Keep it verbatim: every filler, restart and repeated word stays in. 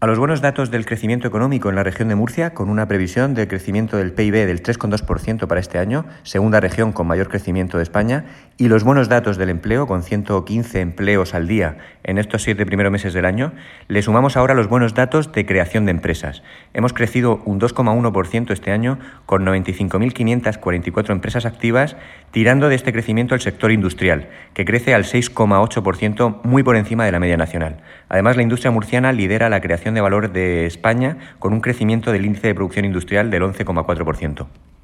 A los buenos datos del crecimiento económico en la región de Murcia, con una previsión de crecimiento del P I B del tres coma dos por ciento para este año, segunda región con mayor crecimiento de España, y los buenos datos del empleo, con ciento quince empleos al día en estos siete primeros meses del año, le sumamos ahora los buenos datos de creación de empresas. Hemos crecido un dos coma uno por ciento este año, con noventa y cinco mil quinientas cuarenta y cuatro empresas activas, tirando de este crecimiento el sector industrial, que crece al seis coma ocho por ciento, muy por encima de la media nacional. Además, la industria murciana lidera la creación de valor de España con un crecimiento del índice de producción industrial del once coma cuatro por ciento.